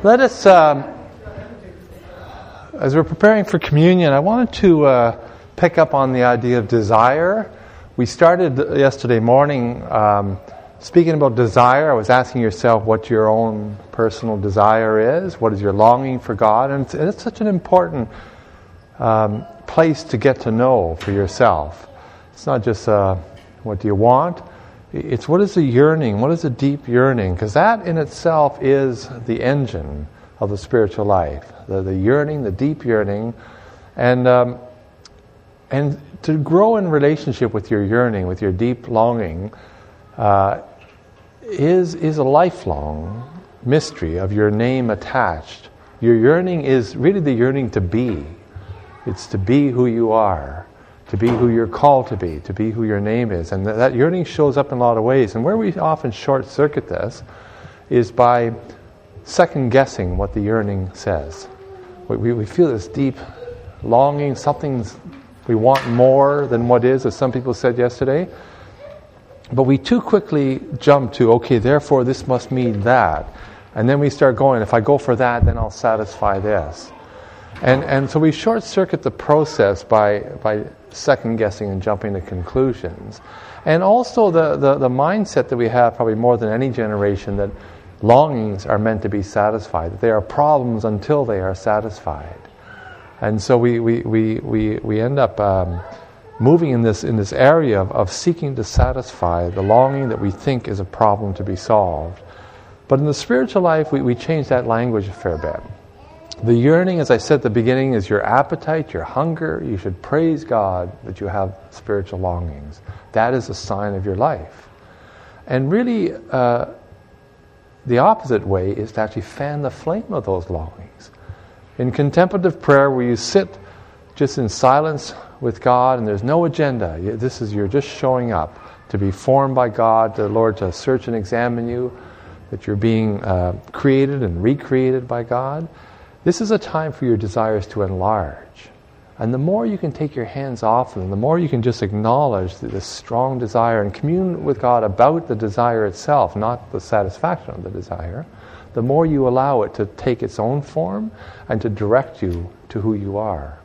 Let us, as we're preparing for communion, I wanted to pick up on the idea of desire. We started yesterday morning speaking about desire. I was asking yourself what your own personal desire is. What is your longing for God? And it's such an important place to get to know for yourself. It's not just what do you want. It's what is the yearning, what is the deep yearning? Because that in itself is the engine of the spiritual life. The yearning, the deep yearning. And to grow in relationship with your yearning, with your deep longing, is a lifelong mystery of your name attached. Your yearning is really the yearning to be. It's to be who you are. To be who you're called to be who your name is. And that yearning shows up in a lot of ways. And where we often short-circuit this is by second-guessing what the yearning says. We feel this deep longing, we want more than what is, as some people said yesterday. But we too quickly jump to, okay, therefore this must mean that. And then we start going, if I go for that, then I'll satisfy this. And so we short-circuit the process by second-guessing and jumping to conclusions. And also the mindset that we have, probably more than any generation, that longings are meant to be satisfied, that they are problems until they are satisfied. And so we end up moving in this area of seeking to satisfy the longing that we think is a problem to be solved. But in the spiritual life, we change that language a fair bit. The yearning, as I said at the beginning, is your appetite, your hunger. You should praise God that you have spiritual longings. That is a sign of your life. And really, the opposite way is to actually fan the flame of those longings. In contemplative prayer, where you sit just in silence with God and there's no agenda, you're just showing up to be formed by God, the Lord to search and examine you, that you're being created and recreated by God. This is a time for your desires to enlarge. And the more you can take your hands off them, the more you can just acknowledge this strong desire and commune with God about the desire itself, not the satisfaction of the desire, the more you allow it to take its own form and to direct you to who you are.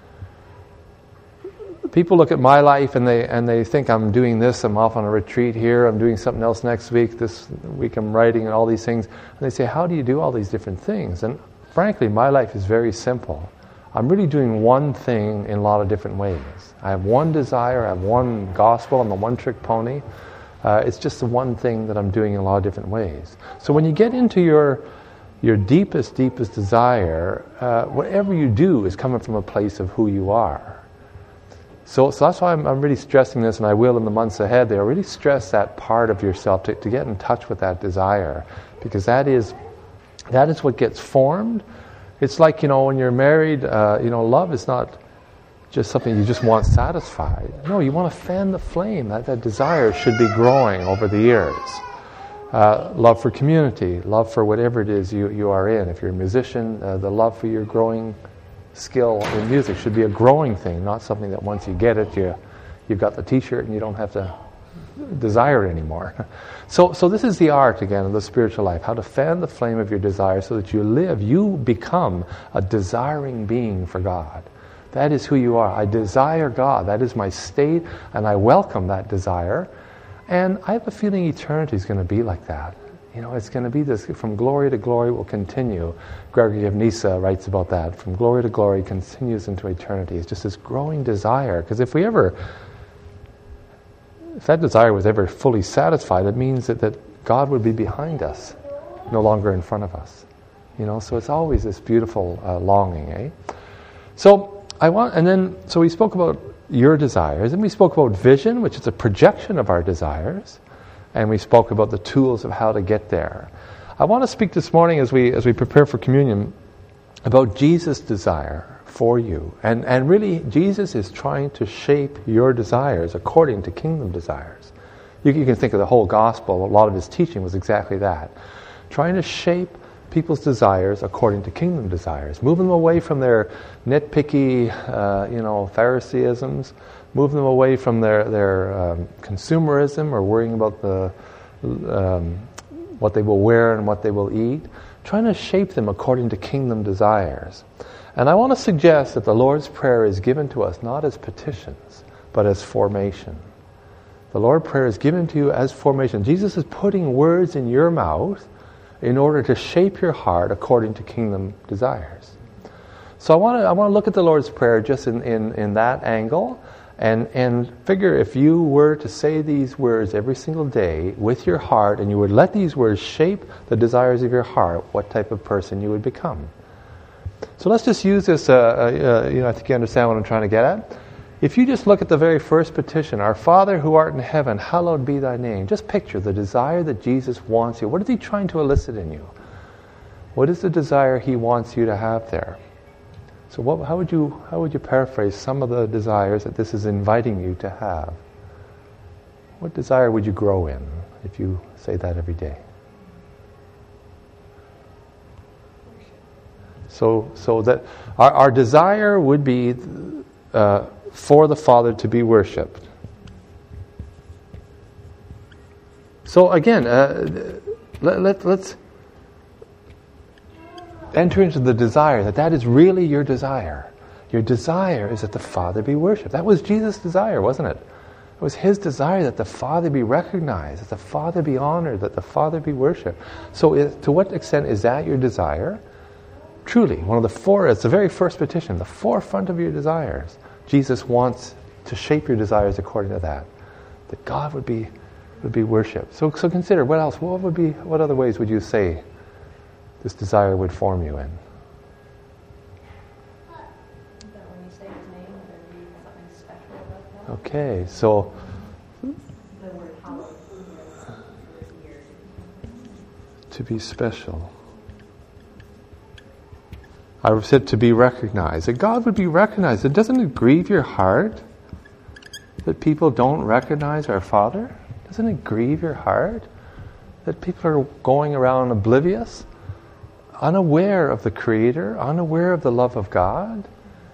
People look at my life and they think I'm doing this, I'm off on a retreat here, I'm doing something else next week, this week I'm writing and all these things. And they say, how do you do all these different things? And frankly, my life is very simple. I'm really doing one thing in a lot of different ways. I have one desire, I have one gospel, I'm a one-trick pony. It's just the one thing that I'm doing in a lot of different ways. So when you get into your deepest desire, whatever you do is coming from a place of who you are. So that's why I'm really stressing this, and I will in the months ahead there, really stress that part of yourself to get in touch with that desire, because that is what gets formed. It's like, when you're married, love is not just something you just want satisfied. No, you want to fan the flame. That desire should be growing over the years. Love for community, love for whatever it is you are in. If you're a musician, the love for your growing skill in music should be a growing thing, not something that once you get it, you've got the t-shirt and you don't have to desire it anymore. So this is the art, again, of the spiritual life, how to fan the flame of your desire so that you become a desiring being for God. That is who you are. I desire God. That is my state, and I welcome that desire. And I have a feeling eternity is going to be like that. It's going to be this, from glory to glory will continue. Gregory of Nyssa writes about that. From glory to glory continues into eternity. It's just this growing desire. Because if that desire was ever fully satisfied, it means that God would be behind us, no longer in front of us. So it's always this beautiful longing, So we spoke about your desires, and we spoke about vision, which is a projection of our desires, and we spoke about the tools of how to get there. I want to speak this morning as we prepare for communion about Jesus' desire for you. And really, Jesus is trying to shape your desires according to kingdom desires. You can think of the whole gospel. A lot of his teaching was exactly that. Trying to shape people's desires according to kingdom desires. Moving them away from their nitpicky, Phariseeisms. Moving them away from their consumerism or worrying about what they will wear and what they will eat. trying to shape them according to kingdom desires. And I want to suggest that the Lord's Prayer is given to us not as petitions, but as formation. The Lord's Prayer is given to you as formation. Jesus is putting words in your mouth in order to shape your heart according to kingdom desires. So I want to look at the Lord's Prayer just in that angle and figure if you were to say these words every single day with your heart and you would let these words shape the desires of your heart, what type of person you would become. So let's just use this, I think you understand what I'm trying to get at. If you just look at the very first petition, Our Father who art in heaven, hallowed be thy name. Just picture the desire that Jesus wants you. What is he trying to elicit in you? What is the desire he wants you to have there? So how would you paraphrase some of the desires that this is inviting you to have? What desire would you grow in if you say that every day? So that our desire would be for the Father to be worshipped. So again, let's enter into the desire that is really your desire. Your desire is that the Father be worshipped. That was Jesus' desire, wasn't it? It was his desire that the Father be recognized, that the Father be honored, that the Father be worshipped. So to what extent is that your desire? Truly, it's the very first petition, the forefront of your desires. Jesus wants to shape your desires according to that God would be worshipped. So consider, what else? What other ways would you say this desire would form you in? That when you say his name, there'd be something special about that. Okay, so The word hallowed here. to be special. I said to be recognized. That God would be recognized. Doesn't it grieve your heart that people don't recognize our Father? Doesn't it grieve your heart that people are going around oblivious, unaware of the Creator, unaware of the love of God?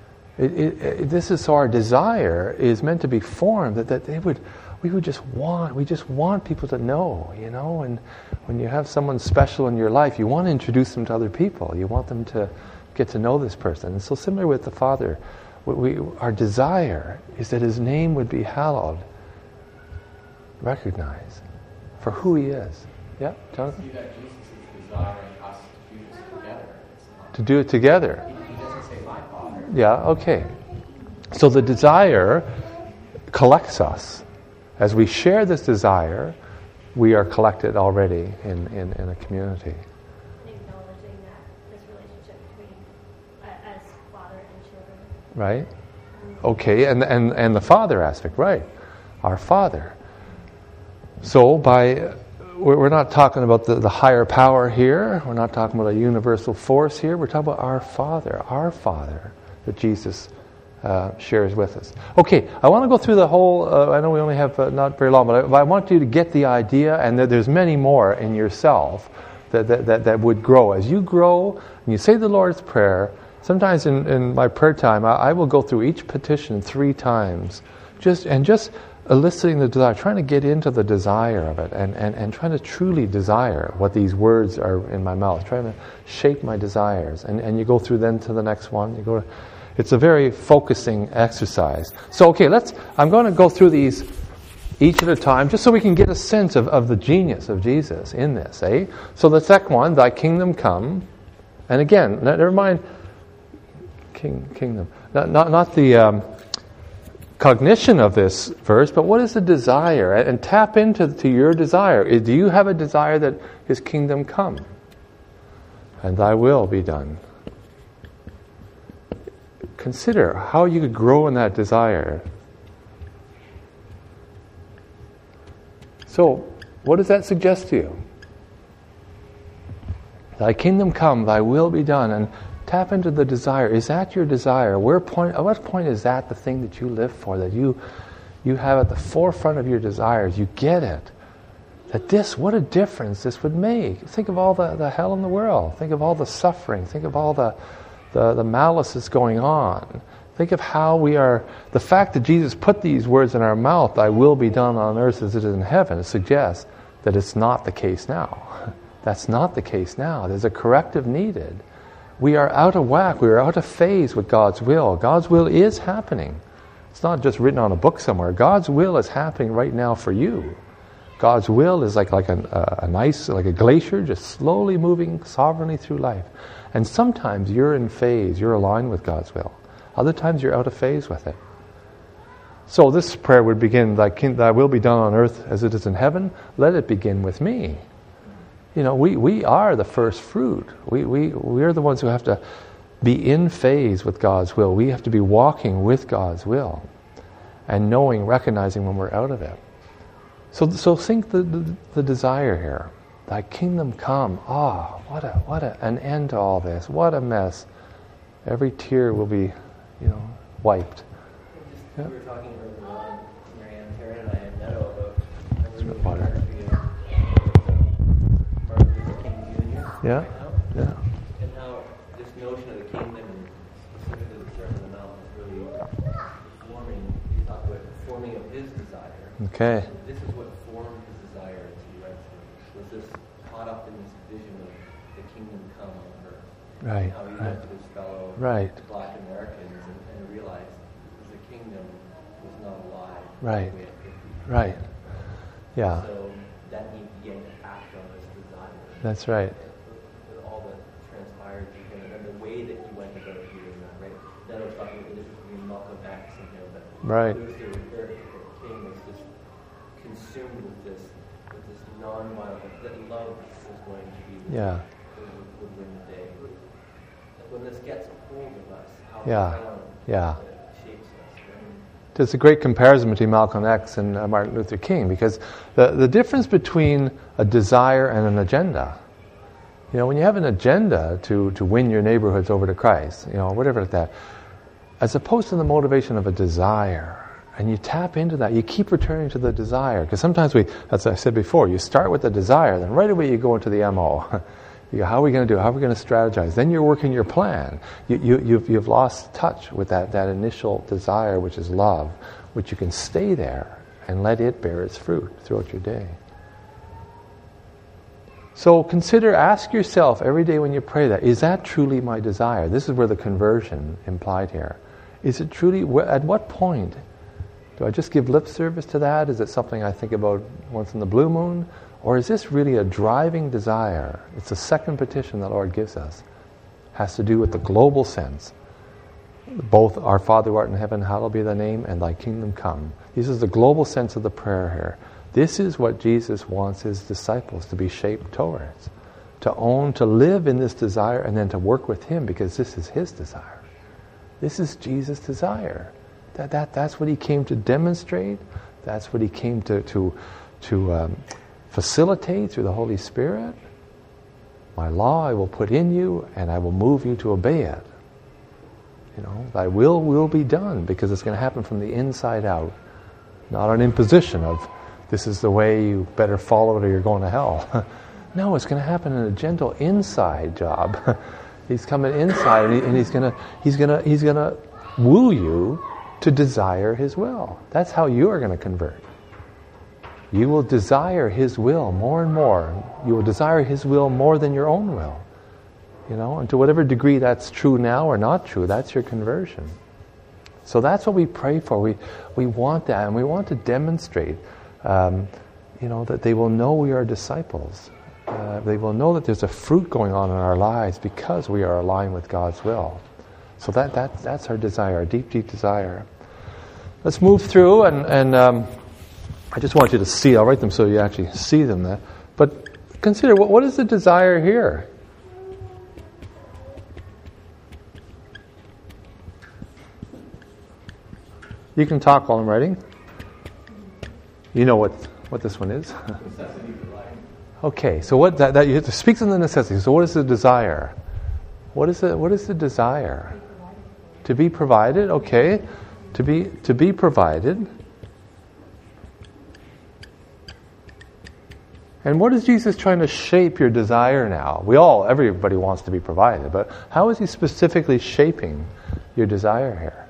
This is so our desire is meant to be formed that we just want people to know, and when you have someone special in your life, you want to introduce them to other people. You want them to get to know this person. And so similar with the Father, our desire is that his name would be hallowed, recognized for who he is. Yeah, Jonathan? See that Jesus is desiring us to do this together. To do it together. He doesn't say my Father. Yeah, okay. So the desire collects us. As we share this desire, we are collected already in a community. Acknowledging that this relationship between as father and children. Right? Okay, and the Father aspect, right. Our Father. So we're not talking about the higher power here. We're not talking about a universal force here. We're talking about our Father that Jesus shares with us. Okay, I want to go through the whole, I know we only have not very long, but I want you to get the idea, and that there's many more in yourself that would grow. As you grow, and you say the Lord's Prayer, sometimes in my prayer time, I will go through each petition 3 times, just eliciting the desire, trying to get into the desire of it, and trying to truly desire what these words are in my mouth, trying to shape my desires. And you go through then to the next one. It's a very focusing exercise. So, okay, I'm going to go through these each at a time, just so we can get a sense of the genius of Jesus in this, eh? So the second one, thy kingdom come. And again, never mind kingdom. Not the cognition of this verse, but what is the desire? And tap into your desire. Do you have a desire that his kingdom come? And thy will be done. Consider how you could grow in that desire. So, what does that suggest to you? Thy kingdom come, thy will be done, and tap into the desire. Is that your desire? At what point is that the thing that you live for, that you have at the forefront of your desires? You get it. What a difference this would make. Think of all the hell in the world. Think of all the suffering. Think of all the malice that's going on. Think of how we are, the fact that Jesus put these words in our mouth, thy will be done on earth as it is in heaven, suggests that it's not the case now. That's not the case now. There's a corrective needed. We are out of whack. We are out of phase with God's will. God's will is happening. It's not just written on a book somewhere. God's will is happening right now for you. God's will is like a glacier, just slowly moving sovereignly through life. And sometimes you're in phase, you're aligned with God's will. Other times you're out of phase with it. So this prayer would begin, thy will be done on earth as it is in heaven. Let it begin with me. We are the first fruit. We are the ones who have to be in phase with God's will. We have to be walking with God's will and knowing, recognizing when we're out of it. So think the desire here. Thy kingdom come. What an end to all this. What a mess. Every tear will be, wiped. We were talking earlier on, Marianne, Karen, and I had Neto about Water. Martin Luther King Jr. Yeah. Right now. Yeah. And how this notion of the kingdom, and specifically the Sermon on the Mount, is really forming. He talked about forming of his desire. Okay. And this is what formed his desire as he read through. Was this caught up in this vision of the kingdom come on earth? Right. How he Right. looked at his fellow Right. Black Americans and realized the kingdom was not alive. Right. The way it could be. Right. Yeah. So that needs to get act on this desire. That's right. With all that transpired and the way that he went about doing that, right? Then I was talking about this between Malcolm X and him, but Right. Luther King was just consumed with this non-violent, that love was going to be Yeah. would win the day. When this gets a hold of us, how Yeah. violent Yeah. it shapes us. Right? There's a great comparison between Malcolm X and Martin Luther King, because the difference between a desire and an agenda, when you have an agenda to win your neighborhoods over to Christ, whatever like that, as opposed to the motivation of a desire, and you tap into that, you keep returning to the desire, because sometimes as I said before, you start with the desire, then right away you go into the MO. You go, how are we going to do it? How are we going to strategize? Then you're working your plan. You've lost touch with that initial desire, which is love, which you can stay there and let it bear its fruit throughout your day. So ask yourself every day when you pray that, is that truly my desire? This is where the conversion implied here. Is it truly, at what point? Do I just give lip service to that? Is it something I think about once in the blue moon? Or is this really a driving desire? It's the second petition the Lord gives us. Has to do with the global sense. Both our Father who art in heaven, hallowed be thy name, and thy kingdom come. This is the global sense of the prayer here. This is what Jesus wants his disciples to be shaped towards. To own, to live in this desire, and then to work with him, because this is his desire. This is Jesus' desire. That's what he came to demonstrate. That's what he came to facilitate through the Holy Spirit. My law I will put in you, and I will move you to obey it. Thy will be done, because it's going to happen from the inside out. Not an imposition of, this is the way, you better follow it or you're going to hell. No, it's going to happen in a gentle inside job. He's coming inside, and he's going to woo you to desire his will. That's how you are going to convert. You will desire his will more and more. You will desire his will more than your own will. And to whatever degree that's true now or not true, that's your conversion. So that's what we pray for. We want that, and we want to demonstrate, that they will know we are disciples. They will know that there's a fruit going on in our lives because we are aligned with God's will. So that's our desire, our deep, deep desire. Let's move through, and I just want you to see. I'll write them so you actually see them there. But consider, what is the desire here? You can talk while I'm writing. You know what this one is? Necessity for life. Okay, so what that you have to speak to the necessity. So what is the desire? What is the desire? To be provided, okay. To be provided. And what is Jesus trying to shape your desire now? Everybody wants to be provided, but how is he specifically shaping your desire here?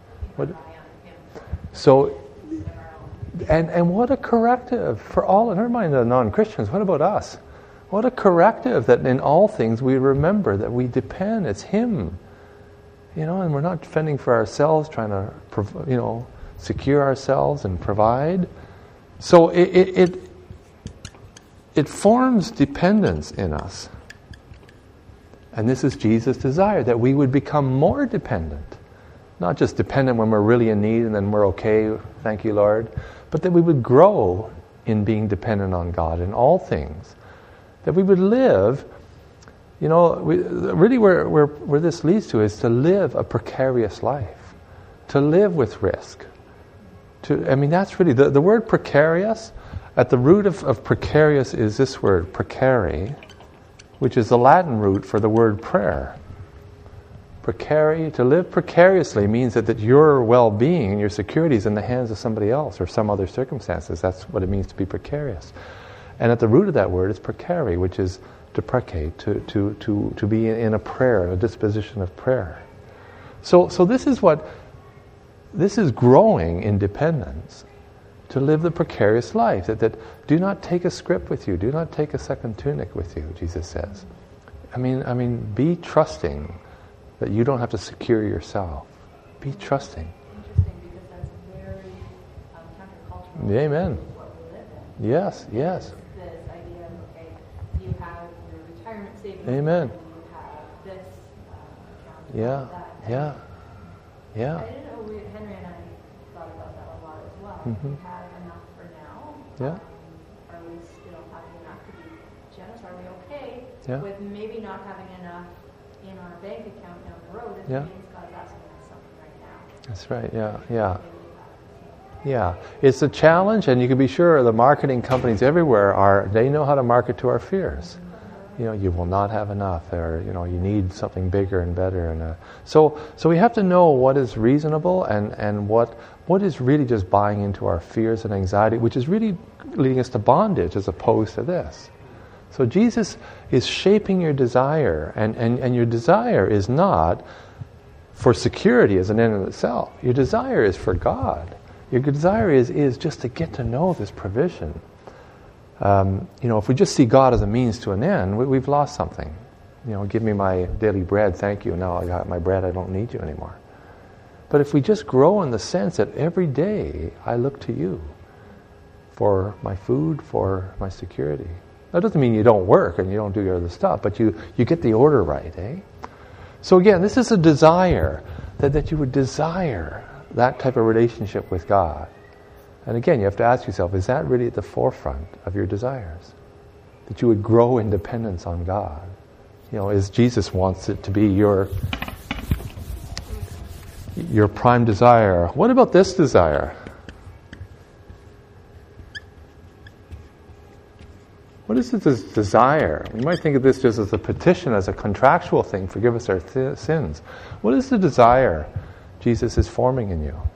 So, and what a corrective for all, and never mind the non-Christians, what about us? What a corrective that in all things we remember that we depend. It's Him. And we're not fending for ourselves, trying to, secure ourselves and provide. So it forms dependence in us. And this is Jesus' desire, that we would become more dependent. Not just dependent when we're really in need and then we're okay, thank you, Lord. But that we would grow in being dependent on God in all things. That we would live, really where this leads to is to live a precarious life. To live with risk. That's really, the word precarious, at the root of precarious is this word, precari, which is the Latin root for the word prayer. To live precariously means that your well-being and your security is in the hands of somebody else or some other circumstances. That's what it means to be precarious. And at the root of that word is precari, which is to precate, to be in a prayer, a disposition of prayer. So this is growing in dependence, to live the precarious life. That do not take a scrip with you, do not take a second tunic with you, Jesus says. Be trusting that you don't have to secure yourself. Be trusting. Interesting, because that's very countercultural. Amen. To what we live in. Yes. This idea of, okay, you have your retirement savings. Amen. And you have this account. Yeah. That. Yeah. I didn't know, Henry and I thought about that a lot as well. Mm-hmm. We have enough for now. Yeah. Are we still having enough to be generous? Are we okay with maybe not having enough in our bank account down the road? It means God's asking us something right now. That's right, yeah. It's a challenge, and you can be sure the marketing companies everywhere they know how to market to our fears. You will not have enough, or you need something bigger and better, and so we have to know what is reasonable and what is really just buying into our fears and anxiety, which is really leading us to bondage as opposed to this. So Jesus is shaping your desire, and your desire is not for security as an end in itself. Your desire is for God. Your desire is just to get to know this provision. If we just see God as a means to an end, we've lost something. Give me my daily bread, thank you. Now I got my bread, I don't need you anymore. But if we just grow in the sense that every day I look to you for my food, for my security. That doesn't mean you don't work and you don't do your other stuff, but you get the order right, eh? So again, this is a desire, that you would desire that type of relationship with God. And again, you have to ask yourself, is that really at the forefront of your desires? That you would grow in dependence on God. As Jesus wants it to be your prime desire. What about this desire? What is this desire? We might think of this just as a petition, as a contractual thing, forgive us our sins. What is the desire Jesus is forming in you?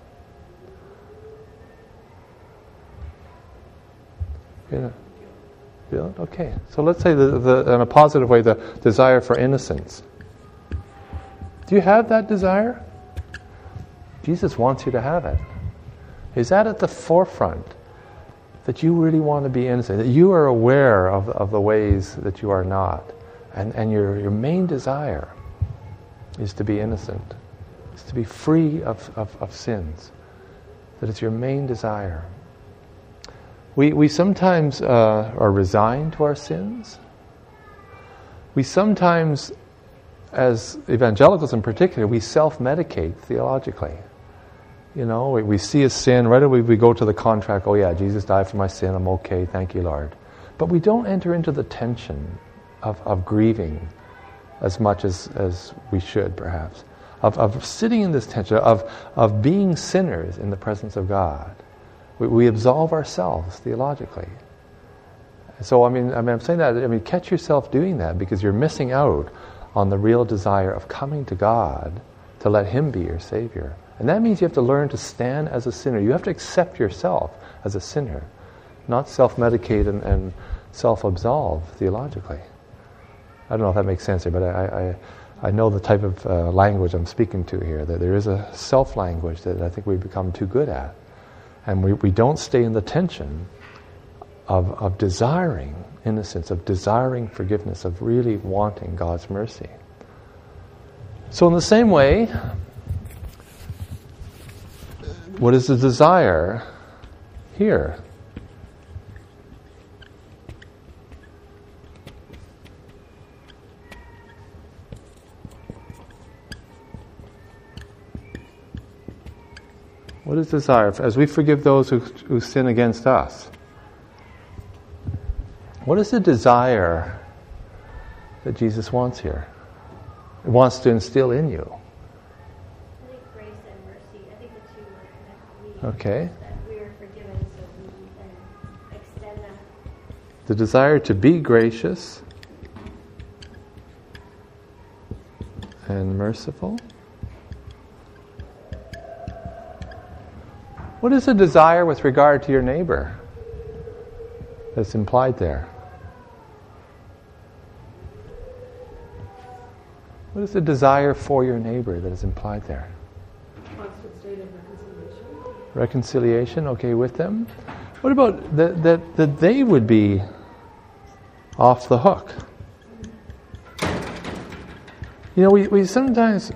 Feel it? Okay. So let's say in a positive way, the desire for innocence. Do you have that desire? Jesus wants you to have it. Is that at the forefront? That you really want to be innocent, that you are aware of the ways that you are not, and your main desire is to be innocent, is to be free of sins, that it's your main desire. We sometimes are resigned to our sins. We sometimes, as evangelicals in particular, we self-medicate theologically. We see a sin, right away we go to the contract, oh yeah, Jesus died for my sin, I'm okay, thank you, Lord. But we don't enter into the tension of grieving as much as we should, perhaps. Of sitting in this tension, of being sinners in the presence of God. We absolve ourselves theologically. So, I'm saying that, catch yourself doing that, because you're missing out on the real desire of coming to God to let Him be your Savior. And that means you have to learn to stand as a sinner. You have to accept yourself as a sinner, not self-medicate and self-absolve theologically. I don't know if that makes sense here, but I know the type of language I'm speaking to here, that there is a self-language that I think we've become too good at. And we don't stay in the tension of desiring innocence, of desiring forgiveness, of really wanting God's mercy. So in the same way, what is the desire here? What is desire? As we forgive those who sin against us, what is the desire that Jesus wants here? He wants to instill in you. I think grace and mercy. I think the two are connected. Okay. That we are forgiven, so we can extend that. The desire to be gracious and merciful. What is the desire with regard to your neighbor that's implied there? What is the desire for your neighbor that is implied there? Constant state of reconciliation. Reconciliation, okay, with them. What about that they would be off the hook? You know, we sometimes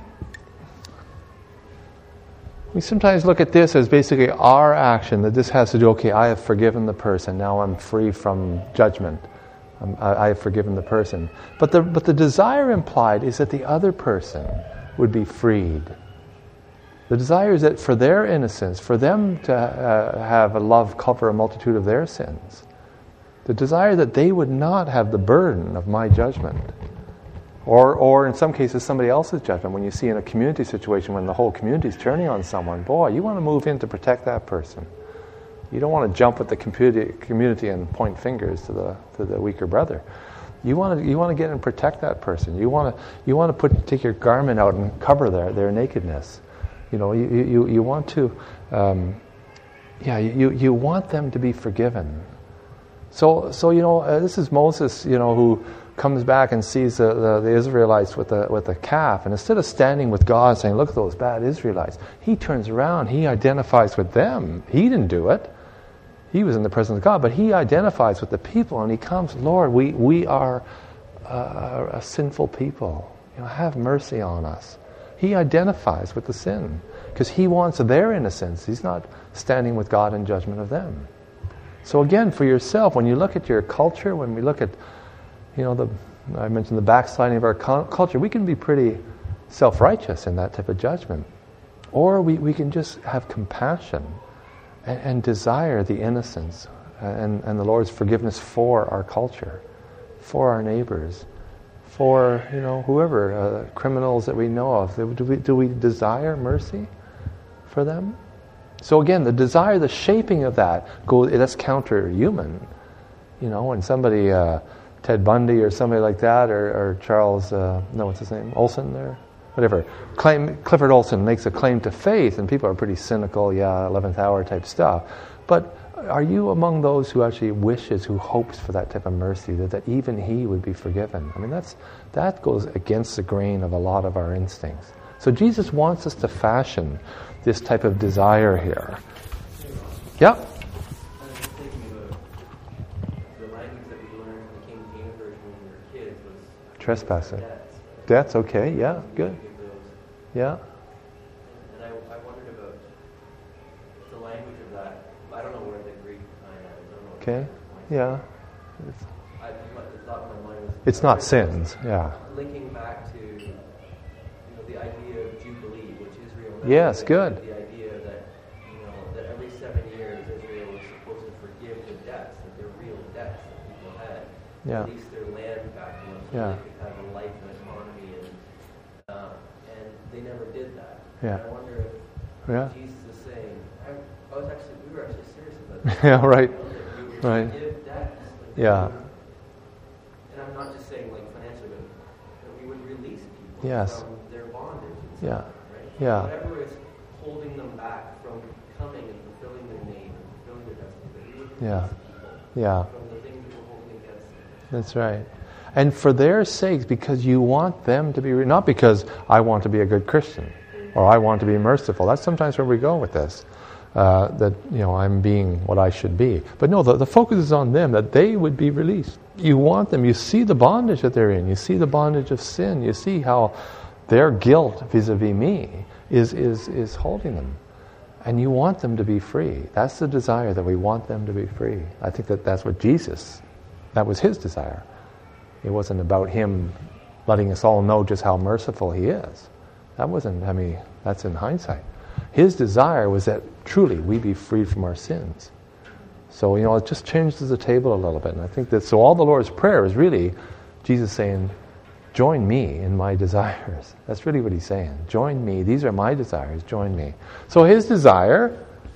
look at this as basically our action, that this has to do, okay, I have forgiven the person, now I'm free from judgment. I have forgiven the person. But the desire implied is that the other person would be freed. The desire is that for their innocence, for them to have a love cover a multitude of their sins. The desire that they would not have the burden of my judgment. Or in some cases, somebody else's judgment. When you see in a community situation when the whole community is turning on someone, boy, you want to move in to protect that person. You don't want to jump with the community and point fingers to the weaker brother. You want to get and protect that person. You want to take your garment out and cover their nakedness. You know, you want to, you want them to be forgiven. So you know, this is Moses, you know, who comes back and sees the Israelites with the calf, and instead of standing with God saying, "Look at those bad Israelites," he turns around. He identifies with them. He didn't do it. He was in the presence of God, but he identifies with the people, and he comes, "Lord, we are a sinful people. You know, have mercy on us." He identifies with the sin because he wants their innocence. He's not standing with God in judgment of them. So again, for yourself, when you look at your culture, when we look at, you know, I mentioned the backsliding of our culture, we can be pretty self-righteous in that type of judgment. Or we can just have compassion and desire the innocence and the Lord's forgiveness for our culture, for our neighbors, for, you know, whoever, criminals that we know of. Do we desire mercy for them? So again, the desire, the shaping of that's counter-human. You know, when somebody, Ted Bundy or somebody like that, or Charles, what's his name, Olson or whatever, Clifford Olson makes a claim to faith, and people are pretty cynical, 11th hour type stuff. But are you among those who actually wishes, who hopes for that type of mercy, that even he would be forgiven? I mean, that goes against the grain of a lot of our instincts. So Jesus wants us to fashion this type of desire here. Yeah? I was thinking about the language that we learned in the King James Version when we were kids was Trespassing. debts. Debts, okay, yeah, good. Yeah. And I wondered about the language of that. I don't know where the Greek behind that is. I don't know. Okay, yeah. The thought in my mind was... It's not sins, yeah. Linking back to, you know, the idea of Jubilee, which Israel... Yes, good. The idea that, you know, that every 7 years Israel was supposed to forgive the debts, that they're real debts that people had. Yeah. Release their land back to them so Yeah. they could have a life and autonomy, and they never did that. Yeah. And I wonder if Jesus is saying, we were actually serious about this. Yeah, right. You know, that we would Right. forgive debts. Yeah. And I'm not just saying like financially, but that we would release people Yes. from their bondage. And Yeah. stuff, right? Yeah. Whatever is holding them back from coming and fulfilling their name and fulfilling their destiny, that we would release Yeah. people Yeah. from the things that were holding against them. That's right. And for their sakes, because you want them to be, not because I want to be a good Christian or I want to be merciful. That's sometimes where we go with this. that I'm being what I should be. But no, the focus is on them, that they would be released. You want them. You see the bondage that they're in. You see the bondage of sin. You see how their guilt vis-a-vis me is holding them. And you want them to be free. That's the desire, that we want them to be free. I think that's what Jesus, that was his desire. It wasn't about him letting us all know just how merciful he is. That wasn't, that's in hindsight. His desire was that truly we be freed from our sins. So, it just changes the table a little bit. And I think that, so all the Lord's Prayer is really Jesus saying, join me in my desires. That's really what he's saying. Join me. These are my desires. Join me. So his desire,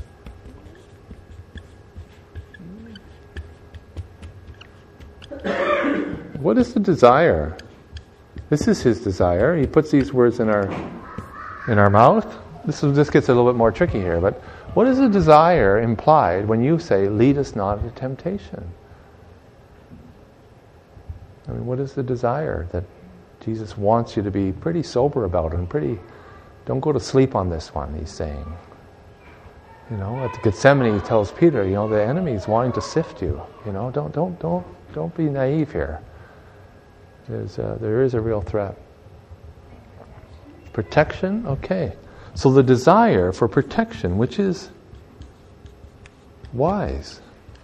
what is the desire? This is his desire. He puts these words in our mouth. This gets a little bit more tricky here, but what is the desire implied when you say, lead us not into temptation? What is the desire that Jesus wants you to be pretty sober about and don't go to sleep on this one, he's saying. At the Gethsemane he tells Peter, the enemy is wanting to sift you. Don't be naive here. There is a real threat. Protection? Okay. So the desire for protection, which is wise,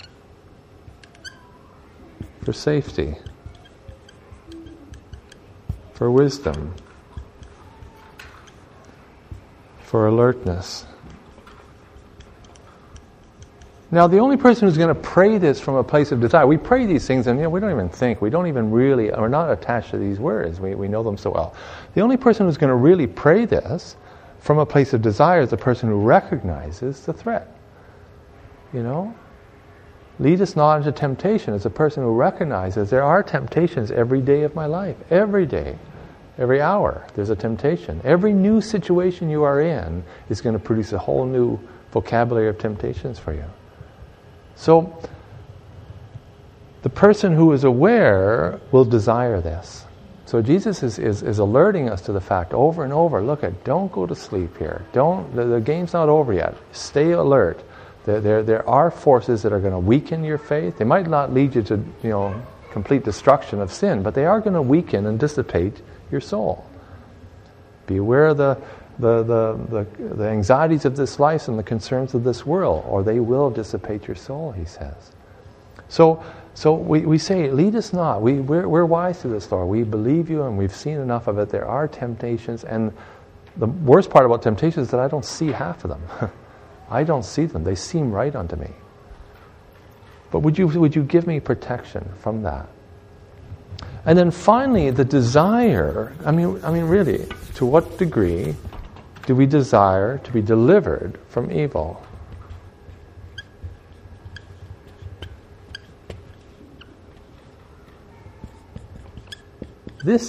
for safety, for wisdom, for alertness. Now, the only person who's going to pray this from a place of desire, we pray these things and we don't even think, we're not attached to these words, we know them so well. The only person who's going to really pray this from a place of desire is the person who recognizes the threat. Lead us not into temptation is a person who recognizes there are temptations every day of my life. Every day, every hour, there's a temptation. Every new situation you are in is going to produce a whole new vocabulary of temptations for you. So, the person who is aware will desire this. So Jesus is alerting us to the fact over and over, don't go to sleep here. The game's not over yet. Stay alert. There are forces that are going to weaken your faith. They might not lead you to, complete destruction of sin, but they are going to weaken and dissipate your soul. Be aware of the anxieties of this life and the concerns of this world, or they will dissipate your soul, he says. So we say, lead us not. We're wise to this, Lord. We believe you and we've seen enough of it. There are temptations, and the worst part about temptations is that I don't see half of them. I don't see them. They seem right unto me. But would you give me protection from that? And then finally, the desire, really, to what degree do we desire to be delivered from evil? This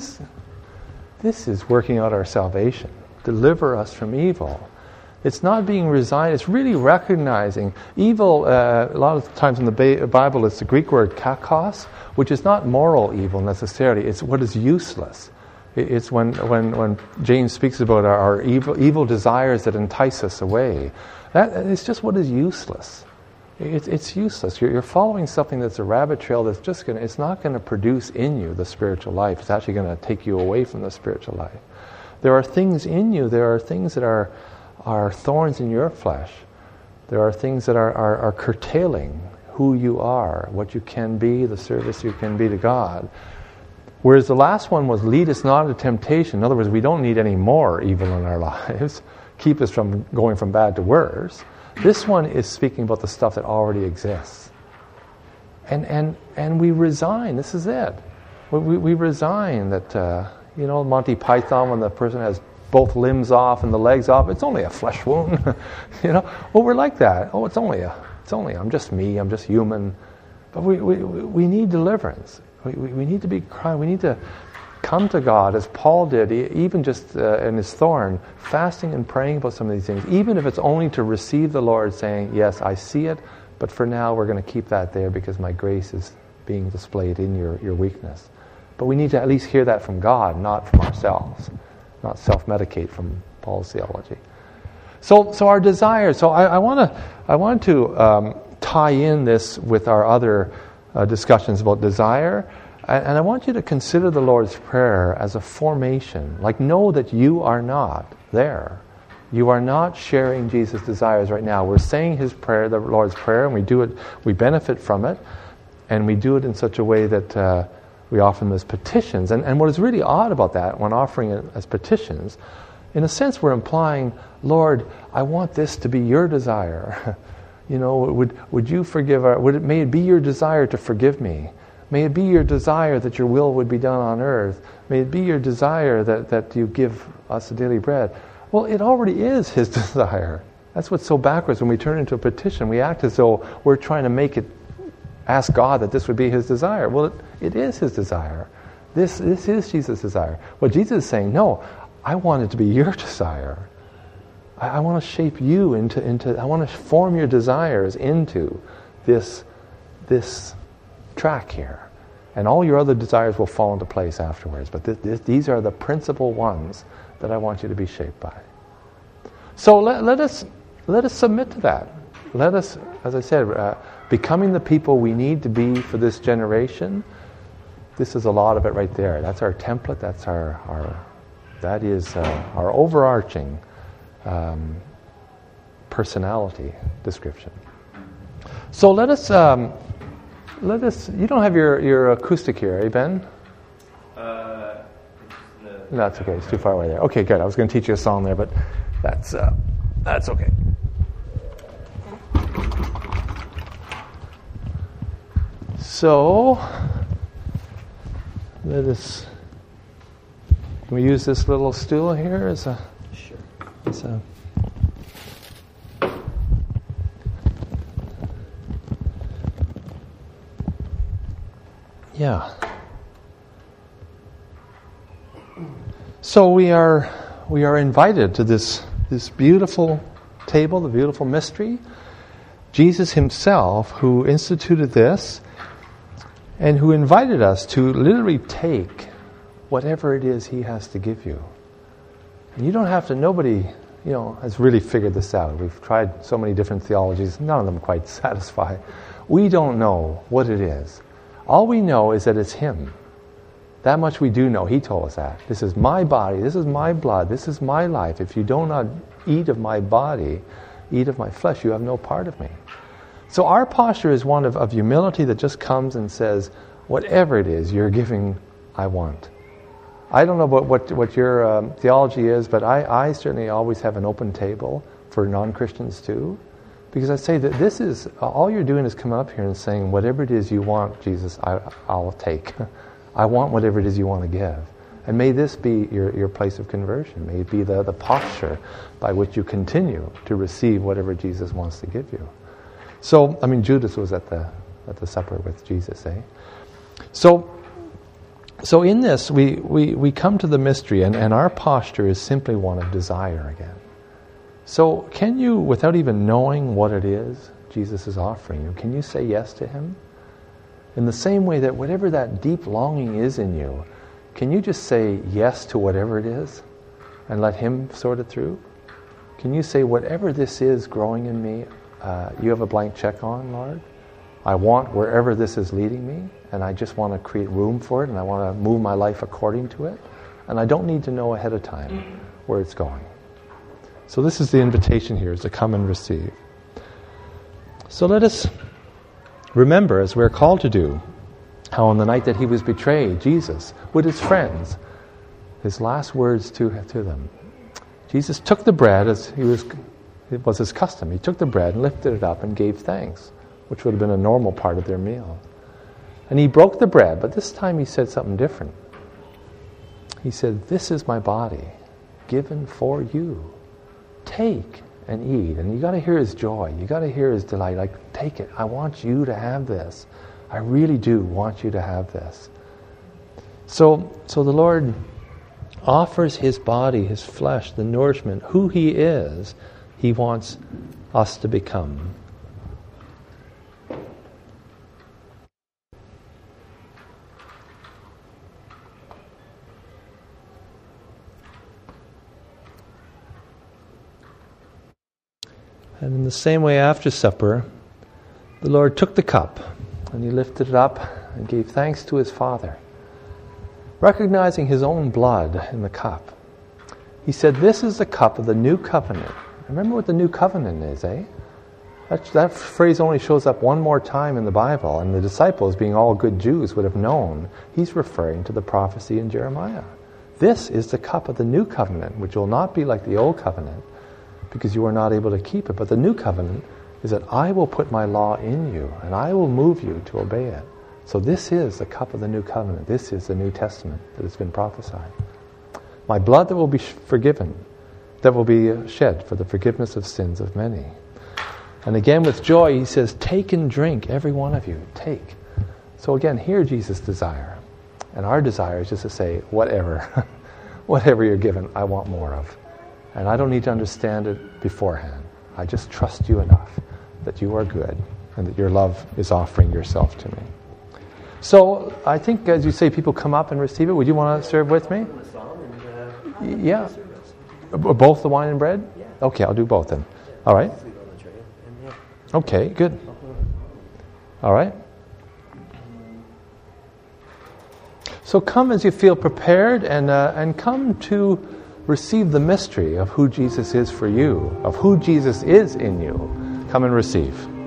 is working out our salvation. Deliver us from evil. It's not being resigned. It's really recognizing evil. A lot of times in the Bible, it's the Greek word kakos, which is not moral evil necessarily. It's what is useless. It's when James speaks about our evil desires that entice us away. It's just what is useless. It's useless. You're following something that's a rabbit trail that's it's not going to produce in you the spiritual life. It's actually going to take you away from the spiritual life. There are things in you. There are things that are thorns in your flesh. There are things that are curtailing who you are, what you can be, the service you can be to God. Whereas the last one was lead us not into temptation. In other words, we don't need any more evil in our lives. Keep us from going from bad to worse. This one is speaking about the stuff that already exists. And we resign. This is it. We resign that, Monty Python, when the person has both limbs off and the legs off, it's only a flesh wound. Well, we're like that. Oh, it's only, I'm just me, I'm just human. But we need deliverance. We need to be crying. We need to come to God as Paul did, even just in his thorn, fasting and praying about some of these things, even if it's only to receive the Lord saying, yes, I see it, but for now we're going to keep that there because my grace is being displayed in your weakness. But we need to at least hear that from God, not from ourselves, not self-medicate from Paul's theology. So our desire. So I want to tie in this with our other discussions about desire, and I want you to consider the Lord's Prayer as a formation. Like, know that you are not there. You are not sharing Jesus' desires right now. We're saying His prayer, the Lord's Prayer, and we do it. We benefit from it, and we do it in such a way that we offer them as petitions. And what is really odd about that, when offering it as petitions, in a sense, we're implying, Lord, I want this to be your desire. Would you forgive? May it be your desire to forgive me. May it be your desire that your will would be done on earth. May it be your desire that you give us a daily bread. Well, it already is His desire. That's what's so backwards. When we turn into a petition, we act as though we're trying to ask God that this would be His desire. Well, it is His desire. This is Jesus' desire. What Jesus is saying, no, I want it to be your desire. I want to shape you into. I want to form your desires into this track here, and all your other desires will fall into place afterwards. But these are the principal ones that I want you to be shaped by. So let us submit to that. Let us, as I said, becoming the people we need to be for this generation. This is a lot of it right there. That's our template. That's that is our overarching personality description. So let us. You don't have your acoustic here, eh, Ben? No, that's okay. It's too far away there. Okay, good. I was going to teach you a song there, but that's okay. So let us. Can we use this little stool here as a? Sure. As a. Yeah. So we are invited to this beautiful table, the beautiful mystery. Jesus Himself, who instituted this, and who invited us to literally take whatever it is He has to give you. And you don't have to. Nobody, has really figured this out. We've tried so many different theologies. None of them quite satisfy. We don't know what it is. All we know is that it's Him. That much we do know. He told us that. This is my body. This is my blood. This is my life. If you do not eat of my body, eat of my flesh, you have no part of me. So our posture is one of humility that just comes and says, whatever it is you're giving, I want. I don't know what your theology is, but I certainly always have an open table for non-Christians too. Because I say that this is, all you're doing is coming up here and saying, whatever it is you want, Jesus, I'll take. I want whatever it is you want to give. And may this be your place of conversion. May it be the posture by which you continue to receive whatever Jesus wants to give you. So, Judas was at the supper with Jesus, eh? So in this, we come to the mystery, and our posture is simply one of desire again. So can you, without even knowing what it is Jesus is offering you, can you say yes to Him? In the same way that whatever that deep longing is in you, can you just say yes to whatever it is and let Him sort it through? Can you say, whatever this is growing in me, you have a blank check on, Lord? I want wherever this is leading me, and I just want to create room for it, and I want to move my life according to it, and I don't need to know ahead of time where it's going. So this is the invitation here, is to come and receive. So let us remember, as we're called to do, how on the night that He was betrayed, Jesus, with His friends, His last words to them. Jesus took the bread, it was His custom. He took the bread and lifted it up and gave thanks, which would have been a normal part of their meal. And He broke the bread, but this time He said something different. He said, "This is my body, given for you. Take and eat." And you got to hear His joy. You got to hear His delight. Like, take it. I want you to have this. I really do want you to have this. So the Lord offers His body, His flesh, the nourishment, who He is, He wants us to become. And in the same way, after supper, the Lord took the cup and he lifted it up and gave thanks to his Father, recognizing his own blood in the cup. He said, "This is the cup of the new covenant." Remember what the new covenant is, eh? That phrase only shows up one more time in the Bible, and the disciples, being all good Jews, would have known he's referring to the prophecy in Jeremiah. This is the cup of the new covenant, which will not be like the old covenant, because you are not able to keep it. But the new covenant is that I will put my law in you, and I will move you to obey it. So this is the cup of the new covenant. This is the New Testament that has been prophesied. My blood that will be forgiven, that will be shed for the forgiveness of sins of many. And again with joy he says, "Take and drink, every one of you, take." So again, hear Jesus' desire. And our desire is just to say, whatever, whatever you're given, I want more of. And I don't need to understand it beforehand. I just trust you enough that you are good and that your love is offering yourself to me. So I think, as you say, people come up and receive it. Would you want to serve with me? Yeah. Both the wine and bread? Yeah. Okay, I'll do both then. All right. Okay, good. All right. So come as you feel prepared, and come to receive the mystery of who Jesus is for you, of who Jesus is in you. Come and receive.